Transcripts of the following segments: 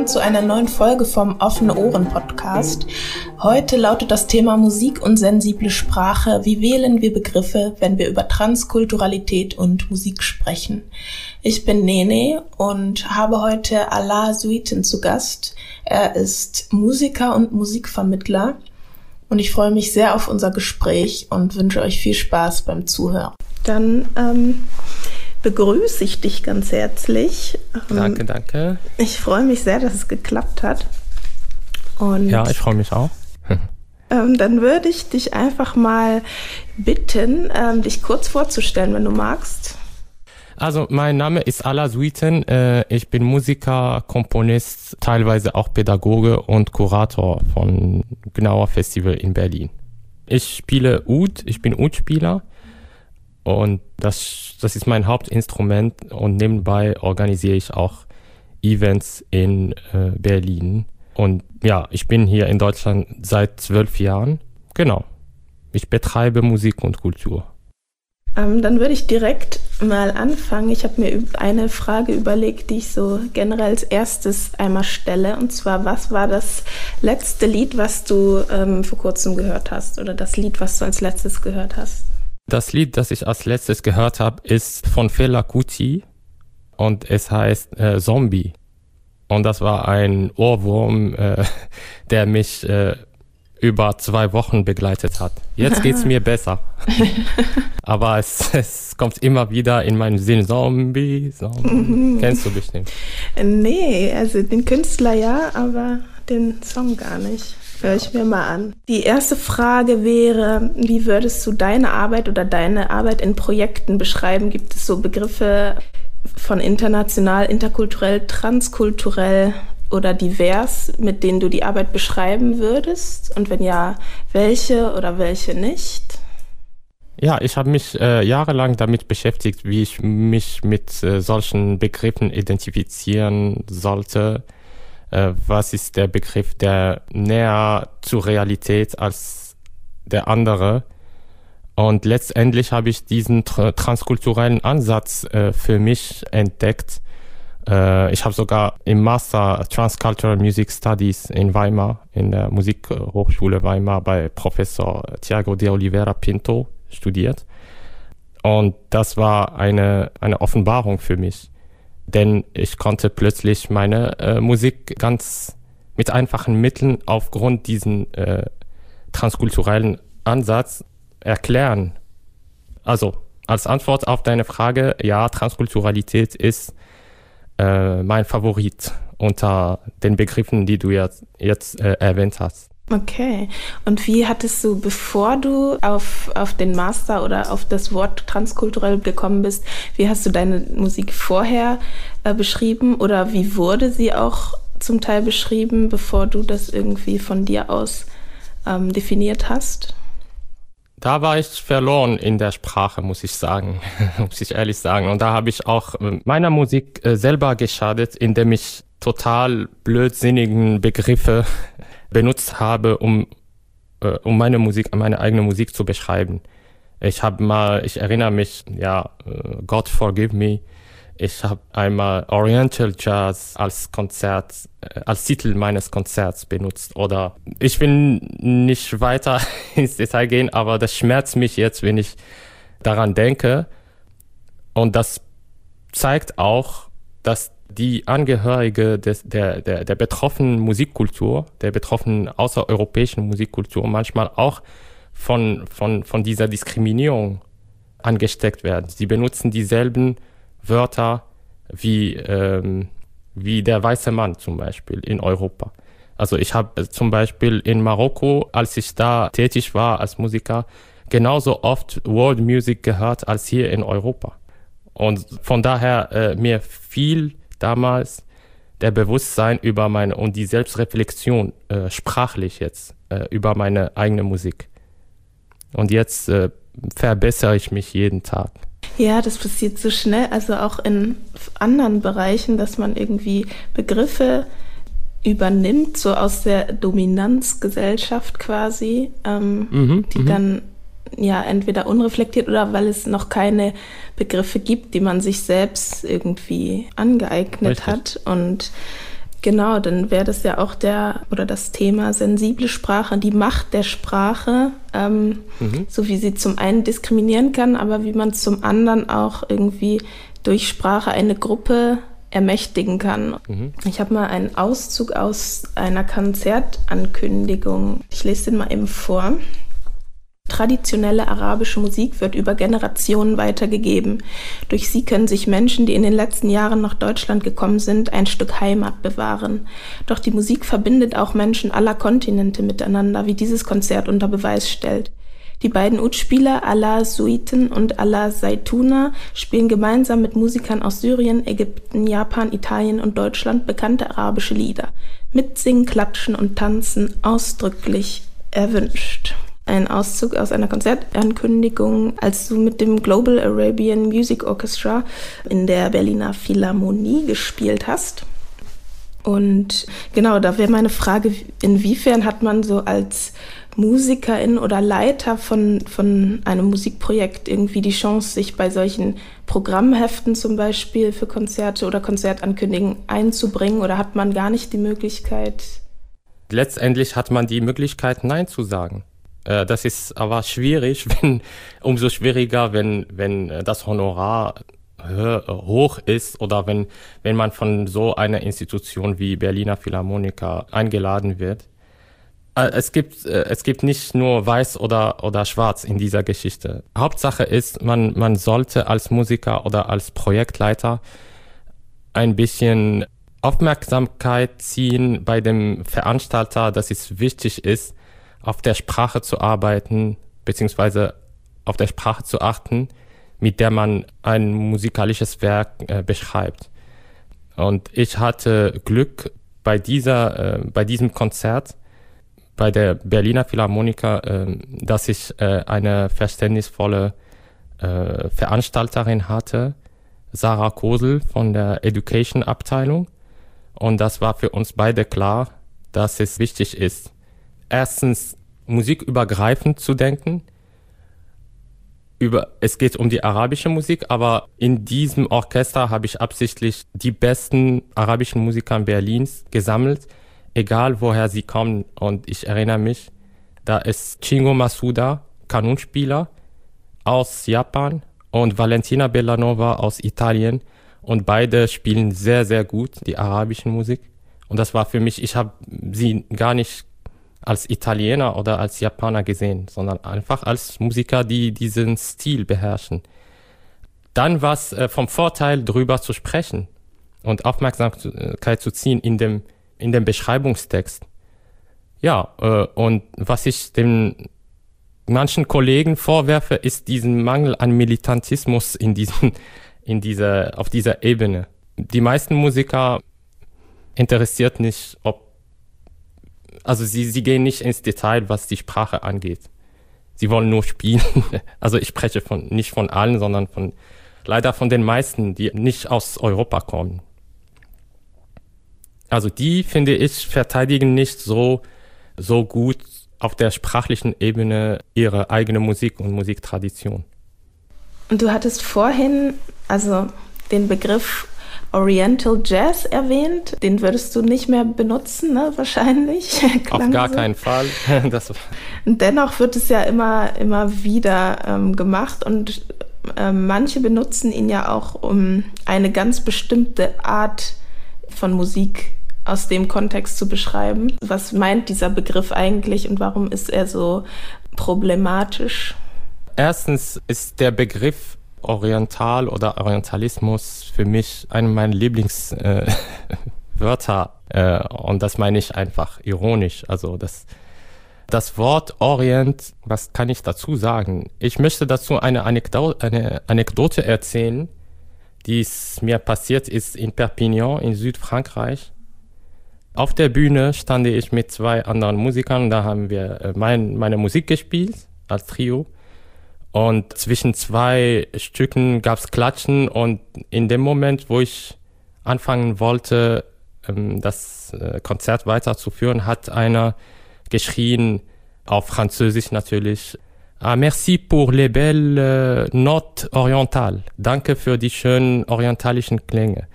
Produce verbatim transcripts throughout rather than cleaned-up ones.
zu einer neuen Folge vom Offene Ohren Podcast. Heute lautet das Thema Musik und sensible Sprache. Wie wählen wir Begriffe, wenn wir über Transkulturalität und Musik sprechen? Ich bin Nene und habe heute Alaa Suiten zu Gast. Er ist Musiker und Musikvermittler und ich freue mich sehr auf unser Gespräch und wünsche euch viel Spaß beim Zuhören. Dann ähm, begrüße ich dich ganz herzlich. Danke, danke. Ich freue mich sehr, dass es geklappt hat. Und ja, ich freue mich auch. ähm, dann würde ich dich einfach mal bitten, ähm, dich kurz vorzustellen, wenn du magst. Also mein Name ist Alaa Suiten. Äh, ich bin Musiker, Komponist, teilweise auch Pädagoge und Kurator von Gnauer Festival in Berlin. Ich spiele Oud, ich bin Oud-Spieler. Und das, das ist mein Hauptinstrument und nebenbei organisiere ich auch Events in äh, Berlin. Und ja, ich bin hier in Deutschland seit zwölf Jahren. Genau. Ich betreibe Musik und Kultur. Ähm, dann würde ich direkt mal anfangen. Ich habe mir eine Frage überlegt, die ich so generell als erstes einmal stelle. Und zwar, was war das letzte Lied, was du ähm, vor kurzem gehört hast? Oder das Lied, was du als letztes gehört hast? Das Lied, das ich als letztes gehört habe, ist von Fela Kuti und es heißt äh, Zombie. Und das war ein Ohrwurm, äh, der mich äh, über zwei Wochen begleitet hat. Jetzt geht's mir besser. Aber es, es kommt immer wieder in meinen Sinn. Zombie, Zombie. Mhm. Kennst du bestimmt? Nee, also den Künstler ja, aber den Song gar nicht. Hör ich mir mal an. Die erste Frage wäre, wie würdest du deine Arbeit oder deine Arbeit in Projekten beschreiben? Gibt es so Begriffe von international, interkulturell, transkulturell oder divers, mit denen du die Arbeit beschreiben würdest? Und wenn ja, welche oder welche nicht? Ja, ich habe mich äh, jahrelang damit beschäftigt, wie ich mich mit äh, solchen Begriffen identifizieren sollte. Äh, was ist der Begriff, der näher zur Realität als der andere? Und letztendlich habe ich diesen tr- transkulturellen Ansatz äh, für mich entdeckt. Äh, ich habe sogar im Master Transcultural Music Studies in Weimar, in der Musikhochschule Weimar bei Professor Tiago de Oliveira Pinto studiert. Und das war eine, eine Offenbarung für mich. Denn ich konnte plötzlich meine äh, Musik ganz mit einfachen Mitteln aufgrund diesen äh, transkulturellen Ansatz erklären. Also als Antwort auf deine Frage, ja, Transkulturalität ist äh, mein Favorit unter den Begriffen, die du jetzt, jetzt äh, erwähnt hast. Okay. Und wie hattest du, bevor du auf, auf den Master oder auf das Wort transkulturell gekommen bist, wie hast du deine Musik vorher äh, beschrieben oder wie wurde sie auch zum Teil beschrieben, bevor du das irgendwie von dir aus ähm, definiert hast? Da war ich verloren in der Sprache, muss ich sagen, muss ich ehrlich sagen. Und da habe ich auch meiner Musik äh, selber geschadet, indem ich total blödsinnigen Begriffe benutzt habe, um, äh, um meine Musik, meine eigene Musik zu beschreiben. Ich habe mal, ich erinnere mich, ja, uh, God Forgive Me. Ich habe einmal Oriental Jazz als Konzert, äh, als Titel meines Konzerts benutzt. Oder ich will nicht weiter ins Detail gehen, aber das schmerzt mich jetzt, wenn ich daran denke. Und das zeigt auch, dass die Angehörige des, der, der, der betroffenen Musikkultur, der betroffenen außereuropäischen Musikkultur manchmal auch von, von, von dieser Diskriminierung angesteckt werden. Sie benutzen dieselben Wörter wie, ähm, wie der weiße Mann zum Beispiel in Europa. Also ich habe zum Beispiel in Marokko, als ich da tätig war als Musiker, genauso oft World Music gehört als hier in Europa. Und von daher äh, mir viel damals der Bewusstsein über meine und die Selbstreflexion äh, sprachlich jetzt äh, über meine eigene Musik. Und jetzt äh, verbessere ich mich jeden Tag. Ja, das passiert so schnell, also auch in anderen Bereichen, dass man irgendwie Begriffe übernimmt, so aus der Dominanzgesellschaft quasi, ähm, mhm, die m- dann ja entweder unreflektiert oder weil es noch keine Begriffe gibt, die man sich selbst irgendwie angeeignet Richtig. hat. Und Genau, dann wäre das ja auch der oder das Thema sensible Sprache, die Macht der Sprache, ähm, mhm. so wie sie zum einen diskriminieren kann, aber wie man zum anderen auch irgendwie durch Sprache eine Gruppe ermächtigen kann. Mhm. Ich habe mal einen Auszug aus einer Konzertankündigung. Ich lese den mal eben vor. Traditionelle arabische Musik wird über Generationen weitergegeben. Durch sie können sich Menschen, die in den letzten Jahren nach Deutschland gekommen sind, ein Stück Heimat bewahren. Doch die Musik verbindet auch Menschen aller Kontinente miteinander, wie dieses Konzert unter Beweis stellt. Die beiden Ud-Spieler Ala Suiten und Ala Zaytuna spielen gemeinsam mit Musikern aus Syrien, Ägypten, Japan, Italien und Deutschland bekannte arabische Lieder. Mitsingen, klatschen und tanzen ausdrücklich erwünscht. Ein Auszug aus einer Konzertankündigung, als du mit dem Global Arabian Music Orchestra in der Berliner Philharmonie gespielt hast. Und genau, da wäre meine Frage, inwiefern hat man so als Musikerin oder Leiter von, von einem Musikprojekt irgendwie die Chance, sich bei solchen Programmheften zum Beispiel für Konzerte oder Konzertankündigungen einzubringen, oder hat man gar nicht die Möglichkeit? Letztendlich hat man die Möglichkeit, Nein zu sagen. Das ist aber schwierig, wenn, umso schwieriger, wenn, wenn das Honorar hoch ist oder wenn, wenn man von so einer Institution wie Berliner Philharmoniker eingeladen wird. Es gibt, es gibt nicht nur weiß oder, oder schwarz in dieser Geschichte. Hauptsache ist, man, man sollte als Musiker oder als Projektleiter ein bisschen Aufmerksamkeit ziehen bei dem Veranstalter, dass es wichtig ist, auf der Sprache zu arbeiten, beziehungsweise auf der Sprache zu achten, mit der man ein musikalisches Werk äh, beschreibt. Und ich hatte Glück bei dieser, äh, bei diesem Konzert, bei der Berliner Philharmoniker, äh, dass ich äh, eine verständnisvolle äh, Veranstalterin hatte, Sarah Kosel von der Education-Abteilung. Und das war für uns beide klar, dass es wichtig ist, erstens musikübergreifend zu denken. Über, es geht um die arabische Musik, aber in diesem Orchester habe ich absichtlich die besten arabischen Musiker Berlins gesammelt, egal woher sie kommen. Und ich erinnere mich, da ist Chingo Masuda, Kanunspieler aus Japan, und Valentina Bellanova aus Italien. Und beide spielen sehr, sehr gut die arabische Musik. Und das war für mich, ich habe sie gar nicht als Italiener oder als Japaner gesehen, sondern einfach als Musiker, die diesen Stil beherrschen. Dann war es äh, vom Vorteil, drüber zu sprechen und Aufmerksamkeit zu ziehen in dem, in dem Beschreibungstext. Ja, äh, und was ich den manchen Kollegen vorwerfe, ist diesen Mangel an Militantismus in diesem, in dieser, auf dieser Ebene. Die meisten Musiker interessiert nicht, ob Also sie, sie gehen nicht ins Detail, was die Sprache angeht. Sie wollen nur spielen. Also ich spreche von, nicht von allen, sondern von, leider von den meisten, die nicht aus Europa kommen. Also die, finde ich, verteidigen nicht so, so gut auf der sprachlichen Ebene ihre eigene Musik und Musiktradition. Und du hattest vorhin, also den Begriff Oriental Jazz erwähnt, den würdest du nicht mehr benutzen, ne, wahrscheinlich. Auf gar so. keinen Fall. Das Dennoch wird es ja immer, immer wieder ähm, gemacht, und äh, manche benutzen ihn ja auch, um eine ganz bestimmte Art von Musik aus dem Kontext zu beschreiben. Was meint dieser Begriff eigentlich und warum ist er so problematisch? Erstens ist der Begriff Oriental oder Orientalismus für mich einer meiner Lieblingswörter. Äh, äh, und das meine ich einfach ironisch. Also das, das Wort Orient, was kann ich dazu sagen? Ich möchte dazu eine Anekdote, eine Anekdote erzählen, die es mir passiert ist in Perpignan in Südfrankreich. Auf der Bühne stand ich mit zwei anderen Musikern, da haben wir äh, mein, meine Musik gespielt als Trio. Und zwischen zwei Stücken gab's Klatschen, und in dem Moment, wo ich anfangen wollte, ähm, das äh, Konzert weiterzuführen, hat einer geschrien, auf Französisch natürlich, ah, merci pour les belles euh, notes orientales. Danke für die schönen orientalischen Klänge.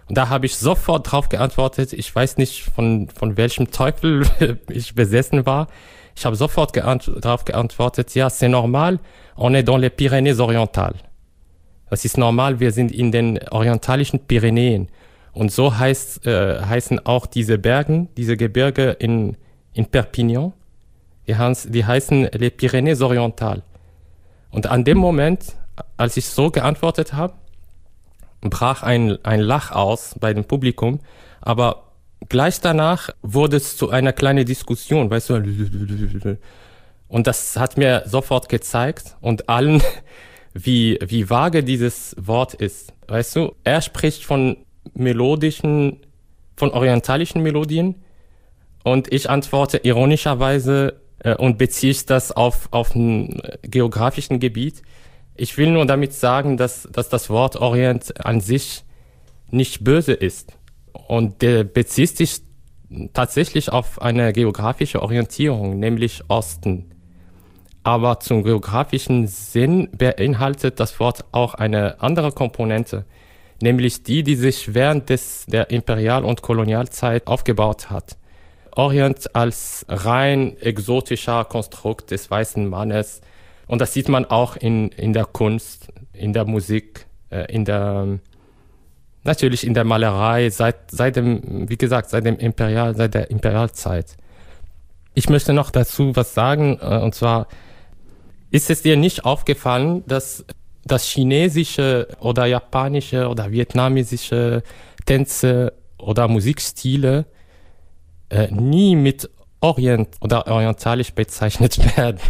Und da habe ich sofort drauf geantwortet. Ich weiß nicht, von, von welchem Teufel ich besessen war. Ich habe sofort geant- darauf geantwortet, ja, c'est normal, on est dans les Pyrénées orientales. Das ist normal, wir sind in den orientalischen Pyrenäen. Und so heißt, äh, heißen auch diese Bergen, diese Gebirge in, in Perpignan, die, heißen, die heißen les Pyrénées orientales. Und an dem Moment, als ich so geantwortet habe, brach ein, ein Lach aus bei dem Publikum, aber gleich danach wurde es zu einer kleinen Diskussion, weißt du, und das hat mir sofort gezeigt und allen, wie, wie vage dieses Wort ist. Weißt du, er spricht von melodischen, von orientalischen Melodien und ich antworte ironischerweise äh, und beziehe das auf, auf ein geografischen Gebiet. Ich will nur damit sagen, dass, dass das Wort Orient an sich nicht böse ist. Und der bezieht sich tatsächlich auf eine geografische Orientierung, nämlich Osten. Aber zum geografischen Sinn beinhaltet das Wort auch eine andere Komponente, nämlich die, die sich während des, der Imperial- und Kolonialzeit aufgebaut hat. Orient als rein exotischer Konstrukt des weißen Mannes. Und das sieht man auch in, in der Kunst, in der Musik, äh, in der, natürlich in der Malerei, seit, seit dem, wie gesagt, seit dem Imperial, seit der Imperialzeit. Ich möchte noch dazu was sagen, äh, und zwar, ist es dir nicht aufgefallen, dass das chinesische oder japanische oder vietnamesische Tänze oder Musikstile äh, nie mit Orient oder orientalisch bezeichnet werden?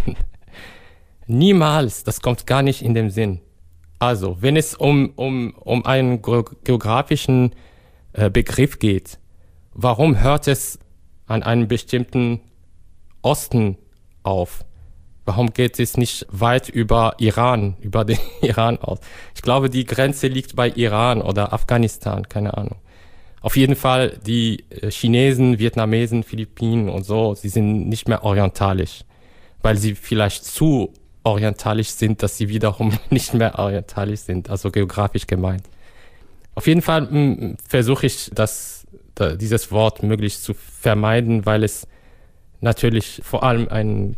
Niemals, das kommt gar nicht in den Sinn. Also, wenn es um, um, um einen geografischen äh, Begriff geht, warum hört es an einem bestimmten Osten auf? Warum geht es nicht weit über Iran, über den Iran aus? Ich glaube, die Grenze liegt bei Iran oder Afghanistan, keine Ahnung. Auf jeden Fall, die Chinesen, Vietnamesen, Philippinen und so, sie sind nicht mehr orientalisch, weil sie vielleicht zu orientalisch sind, dass sie wiederum nicht mehr orientalisch sind, also geografisch gemeint. Auf jeden Fall m, versuche ich, das, da, dieses Wort möglichst zu vermeiden, weil es natürlich vor allem einen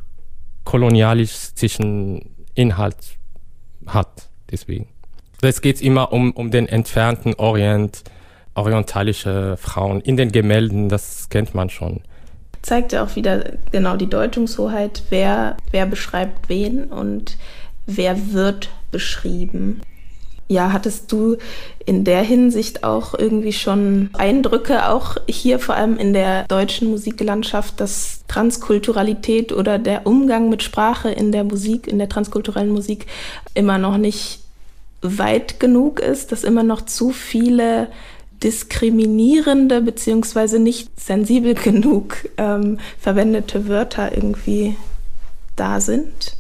kolonialistischen Inhalt hat, deswegen. Es geht immer um, um den entfernten Orient, orientalische Frauen in den Gemälden, das kennt man schon. Zeigt ja auch wieder genau die Deutungshoheit, wer, wer beschreibt wen und wer wird beschrieben. Ja, hattest du in der Hinsicht auch irgendwie schon Eindrücke, auch hier vor allem in der deutschen Musiklandschaft, dass Transkulturalität oder der Umgang mit Sprache in der Musik, in der transkulturellen Musik immer noch nicht weit genug ist, dass immer noch zu viele diskriminierende beziehungsweise nicht sensibel genug ähm, verwendete Wörter irgendwie da sind?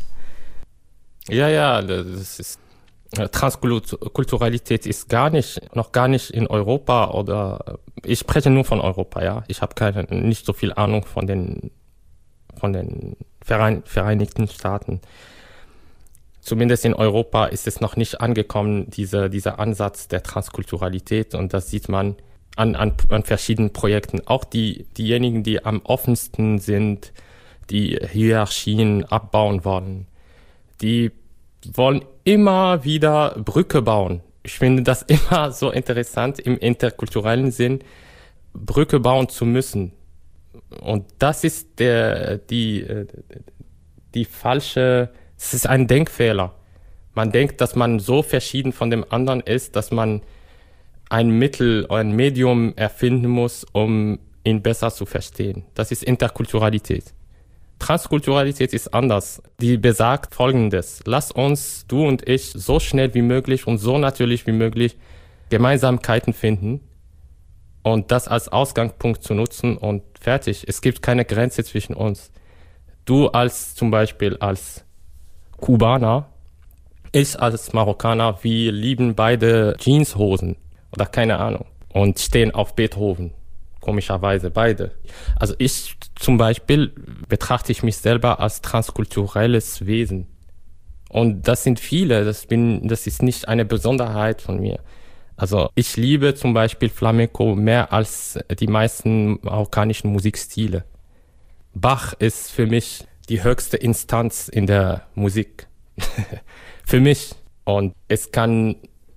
Ja, ja, das ist Transkulturalität ist gar nicht, noch gar nicht in Europa oder ich spreche nur von Europa, ja. Ich habe keine, nicht so viel Ahnung von den, von den Verein, Vereinigten Staaten. Zumindest in Europa ist es noch nicht angekommen, diese, dieser Ansatz der Transkulturalität, und das sieht man an, an, an verschiedenen Projekten. Auch die, diejenigen, die am offensten sind, die Hierarchien abbauen wollen, die wollen immer wieder Brücke bauen. Ich finde das immer so interessant, im interkulturellen Sinn Brücke bauen zu müssen. Und das ist der, die, die falsche, es ist ein Denkfehler. Man denkt, dass man so verschieden von dem anderen ist, dass man ein Mittel, ein Medium erfinden muss, um ihn besser zu verstehen. Das ist Interkulturalität. Transkulturalität ist anders. Die besagt Folgendes: Lass uns, du und ich, so schnell wie möglich und so natürlich wie möglich Gemeinsamkeiten finden und das als Ausgangspunkt zu nutzen und fertig. Es gibt keine Grenze zwischen uns. Du als zum Beispiel als Kubaner, ich als Marokkaner, wir lieben beide Jeanshosen oder keine Ahnung und stehen auf Beethoven. Komischerweise beide. Also ich zum Beispiel betrachte ich mich selber als transkulturelles Wesen. Und das sind viele, das bin, das ist nicht eine Besonderheit von mir. Also ich liebe zum Beispiel Flamenco mehr als die meisten marokkanischen Musikstile. Bach ist für mich die höchste Instanz in der Musik. Für mich. Und es kann,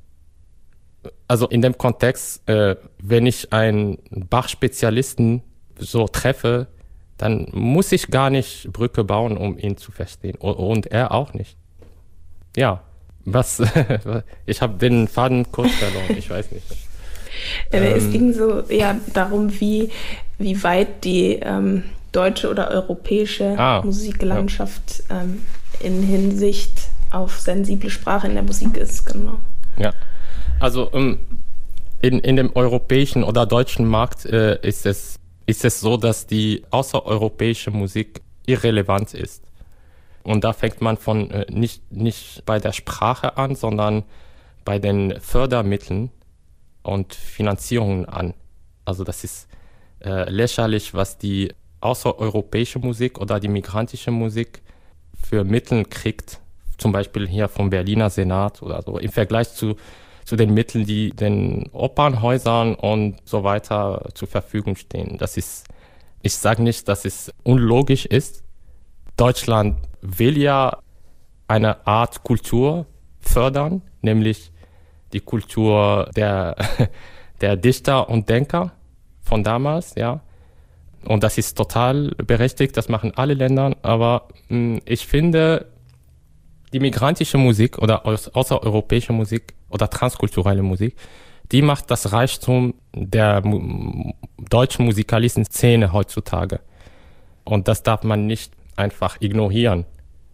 also in dem Kontext, äh, wenn ich einen Bach-Spezialisten so treffe, dann muss ich gar nicht Brücke bauen, um ihn zu verstehen. Und er auch nicht. Ja, was, ich habe den Faden kurz verloren, ich weiß nicht. Ähm, es ging so ja darum, wie, wie weit die ähm, deutsche oder europäische ah, Musiklandschaft ja. ähm, in Hinsicht auf sensible Sprache in der Musik ist, genau. Ja, also um, in, in dem europäischen oder deutschen Markt äh, ist es, ist es so, dass die außereuropäische Musik irrelevant ist. Und da fängt man von äh, nicht, nicht bei der Sprache an, sondern bei den Fördermitteln und Finanzierungen an. Also das ist äh, lächerlich, was die außereuropäische Musik oder die migrantische Musik für Mittel kriegt, zum Beispiel hier vom Berliner Senat oder so, im Vergleich zu, zu den Mitteln, die den Opernhäusern und so weiter zur Verfügung stehen. Das ist, ich sage nicht, dass es unlogisch ist. Deutschland will ja eine Art Kultur fördern, nämlich die Kultur der, der Dichter und Denker von damals, ja. Und das ist total berechtigt, das machen alle Länder, aber mh, ich finde, die migrantische Musik oder außereuropäische Musik oder transkulturelle Musik, die macht das Reichtum der mu- deutschen Musikalistenszene heutzutage. Und das darf man nicht einfach ignorieren.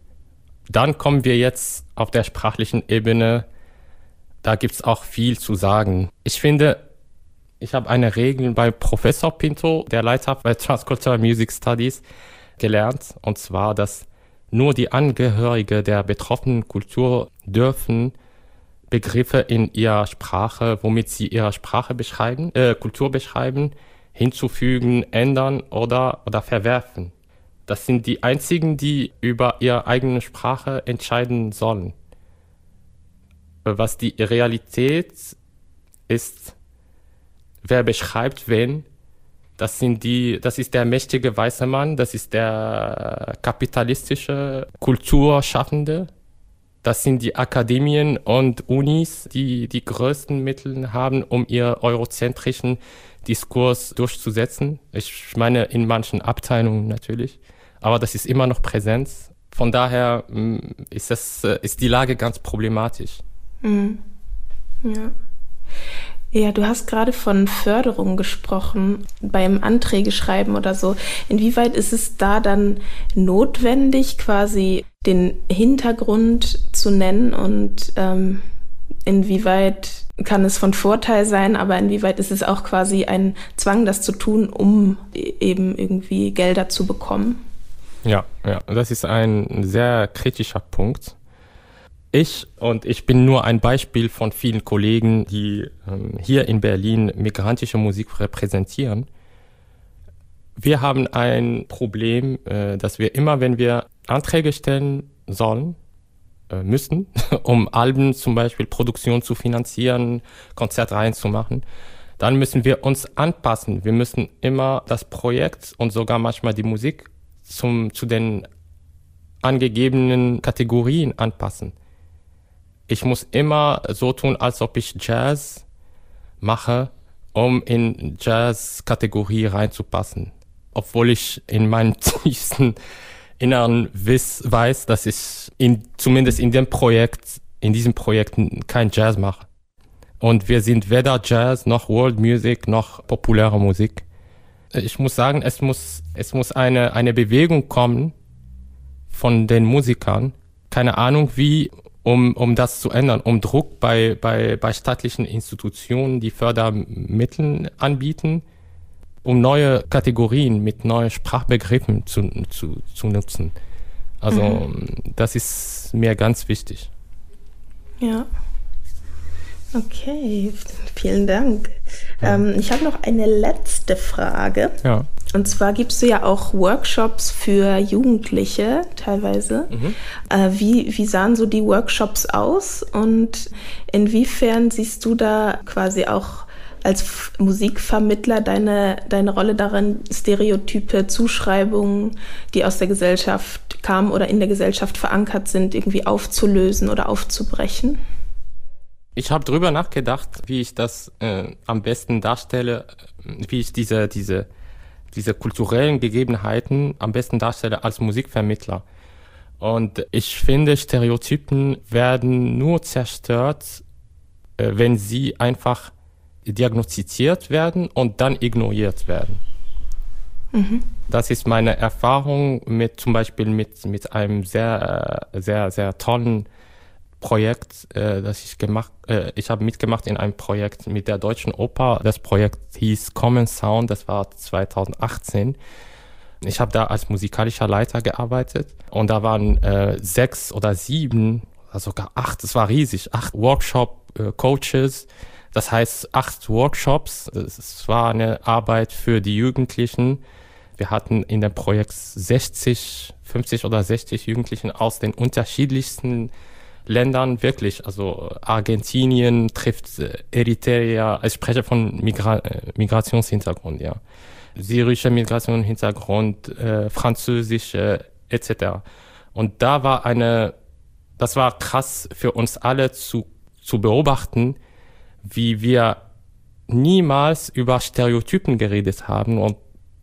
Dann kommen wir jetzt auf der sprachlichen Ebene, da gibt's auch viel zu sagen. Ich finde, ich habe eine Regel bei Professor Pinto, der Leiter bei Transcultural Music Studies, gelernt, und zwar, dass nur die Angehörige der betroffenen Kultur dürfen Begriffe in ihrer Sprache, womit sie ihre Sprache beschreiben, äh, Kultur beschreiben, hinzufügen, ändern oder, oder verwerfen. Das sind die einzigen, die über ihre eigene Sprache entscheiden sollen. Was die Realität ist, wer beschreibt wen, das sind die, das ist der mächtige weiße Mann, das ist der kapitalistische Kulturschaffende, das sind die Akademien und Unis, die die größten Mittel haben, um ihr eurozentrischen Diskurs durchzusetzen. Ich meine in manchen Abteilungen natürlich, aber das ist immer noch Präsenz. Von daher ist das, ist die Lage ganz problematisch. Mhm. Ja. Ja, du hast gerade von Förderung gesprochen, beim Anträge schreiben oder so. Inwieweit ist es da dann notwendig, quasi den Hintergrund zu nennen und ähm, inwieweit kann es von Vorteil sein, aber inwieweit ist es auch quasi ein Zwang, das zu tun, um eben irgendwie Gelder zu bekommen? Ja, ja, das ist ein sehr kritischer Punkt. Ich, und ich bin nur ein Beispiel von vielen Kollegen, die ähm, hier in Berlin migrantische Musik repräsentieren. Wir haben ein Problem, äh, dass wir immer, wenn wir Anträge stellen sollen, äh, müssen, um Alben zum Beispiel, Produktion zu finanzieren, Konzertreihen zu machen, dann müssen wir uns anpassen. Wir müssen immer das Projekt und sogar manchmal die Musik zum, zu den angegebenen Kategorien anpassen. Ich muss immer so tun, als ob ich Jazz mache, um in Jazz-Kategorie reinzupassen. Obwohl ich in meinem tiefsten inneren Wiss weiß, dass ich in, zumindest in dem Projekt, in diesem Projekt kein Jazz mache. Und wir sind weder Jazz noch World Music noch populäre Musik. Ich muss sagen, es muss, es muss eine, eine Bewegung kommen von den Musikern. Keine Ahnung wie, Um, um das zu ändern, um Druck bei, bei, bei staatlichen Institutionen, die Fördermittel anbieten, um neue Kategorien mit neuen Sprachbegriffen zu, zu, zu nutzen. Also mhm. das ist mir ganz wichtig. Ja. Okay, vielen Dank. Ja. Ähm, ich habe noch eine letzte Frage. Ja. Und zwar gibst du ja auch Workshops für Jugendliche teilweise. Mhm. Äh, wie, wie sahen so die Workshops aus und inwiefern siehst du da quasi auch als F- Musikvermittler deine, deine Rolle darin, Stereotype, Zuschreibungen, die aus der Gesellschaft kamen oder in der Gesellschaft verankert sind, irgendwie aufzulösen oder aufzubrechen? Ich habe drüber nachgedacht, wie ich das äh, am besten darstelle, wie ich diese, diese, diese kulturellen Gegebenheiten am besten darstelle als Musikvermittler. Und ich finde, Stereotypen werden nur zerstört, äh, wenn sie einfach diagnostiziert werden und dann ignoriert werden. Mhm. Das ist meine Erfahrung mit zum Beispiel mit, mit einem sehr, sehr, sehr tollen Projekt, äh, das ich gemacht, äh, ich habe mitgemacht in einem Projekt mit der Deutschen Oper. Das Projekt hieß Common Sound, das war zwanzig achtzehn. Ich habe da als musikalischer Leiter gearbeitet und da waren äh, sechs oder sieben, oder sogar acht, es war riesig, acht Workshop-Coaches. Das heißt, acht Workshops. Es war eine Arbeit für die Jugendlichen. Wir hatten in dem Projekt sechzig, fünfzig oder sechzig Jugendlichen aus den unterschiedlichsten Ländern, wirklich. Also Argentinien trifft Eritrea. Ich spreche von Migra- Migrationshintergrund, ja. Syrischer Migrationshintergrund, äh, französische, et cetera. Und da war eine, das war krass für uns alle zu, zu beobachten, wie wir niemals über Stereotypen geredet haben und,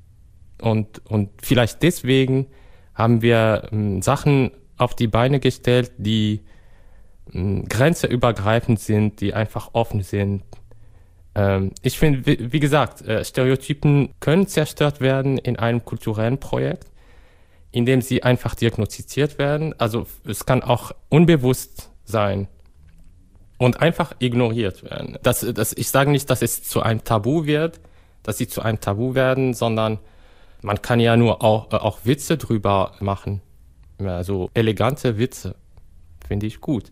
und, und vielleicht deswegen haben wir ähm, Sachen auf die Beine gestellt, die ähm, grenzübergreifend sind, die einfach offen sind. Ähm, ich finde, wie, wie gesagt, äh, Stereotypen können zerstört werden in einem kulturellen Projekt, indem sie einfach diagnostiziert werden. Also es kann auch unbewusst sein und einfach ignoriert werden. Das, das, ich sage nicht, dass es zu einem Tabu wird, dass sie zu einem Tabu werden, sondern man kann ja nur auch, auch Witze drüber machen. Also elegante Witze, finde ich gut.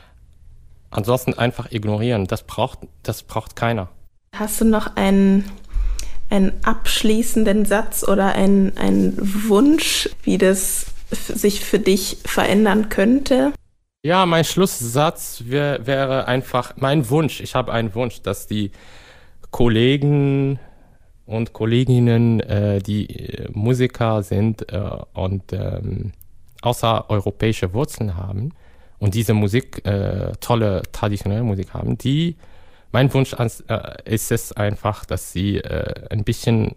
Ansonsten einfach ignorieren, das braucht, das braucht keiner. Hast du noch einen, einen abschließenden Satz oder einen, einen Wunsch, wie das f- sich für dich verändern könnte? Ja, mein Schlusssatz wär, wäre einfach mein Wunsch. Ich habe einen Wunsch, dass die Kollegen und Kolleginnen, äh, die äh, Musiker sind äh, und ähm, außereuropäische Wurzeln haben und diese Musik, äh, tolle traditionelle Musik haben, die, mein Wunsch ans, äh, ist es einfach, dass sie äh, ein bisschen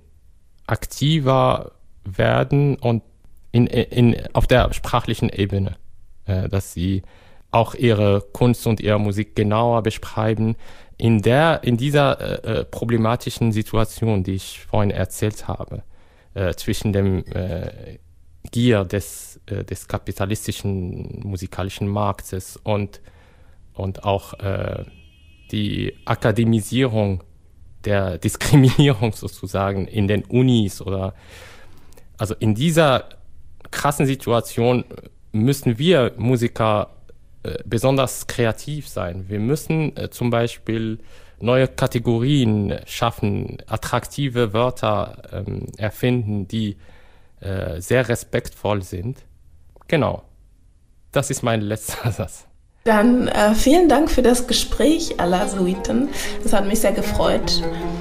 aktiver werden und in, in, auf der sprachlichen Ebene. Dass sie auch ihre Kunst und ihre Musik genauer beschreiben in der, in dieser äh, problematischen Situation, die ich vorhin erzählt habe, äh, zwischen dem äh, Gier des, äh, des kapitalistischen musikalischen Marktes und, und auch äh, die Akademisierung der Diskriminierung sozusagen in den Unis oder, also in dieser krassen Situation müssen wir Musiker äh, besonders kreativ sein. Wir müssen äh, zum Beispiel neue Kategorien schaffen, attraktive Wörter ähm, erfinden, die äh, sehr respektvoll sind. Genau. Das ist mein letzter Satz. Dann äh, vielen Dank für das Gespräch, Ala Suiten. Das hat mich sehr gefreut.